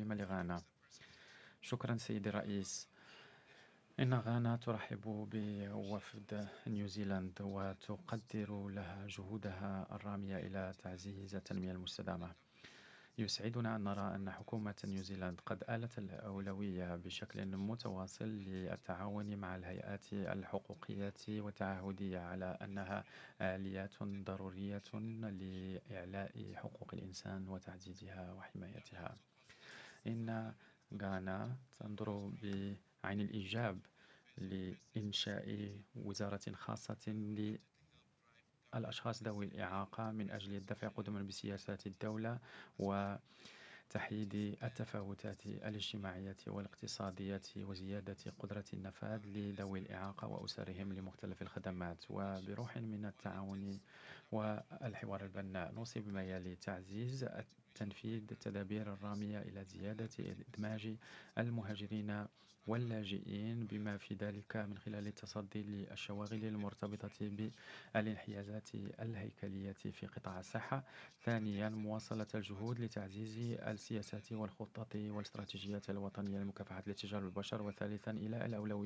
القادمة لغانا. شكرا سيدي الرئيس. إن غانا ترحب بوفد نيوزيلاند وتقدر لها جهودها الرامية إلى تعزيز التنمية المستدامة. يسعدنا أن نرى أن حكومة نيوزيلاند قد آلت الأولوية بشكل متواصل للتعاون مع الهيئات الحقوقية والتعهدية على أنها آليات ضرورية لإعلاء حقوق الإنسان وتعزيزها وحمايتها. إن غانا تنظر بعين الإيجاب لإنشاء وزارة خاصة للأشخاص ذوي الإعاقة من أجل الدفع قدما بسياسات الدولة وتحييد التفاوتات الاجتماعية والاقتصادية وزيادة قدرة النفاذ لذوي الإعاقة وأسرهم لمختلف الخدمات. وبروح من التعاون والحوار البناء نوصي بما يلي: تعزيز تنفيذ التدابير الرامية إلى زيادة إدماج المهاجرين واللاجئين، بما في ذلك من خلال التصدي للشواغل المرتبطة بالانحيازات الهيكلية في قطاع الصحة. ثانيا، مواصلة الجهود لتعزيز السياسات والخطط والاستراتيجيات الوطنية لمكافحة الاتجار بالبشر. وثالثا، إلى الأولوية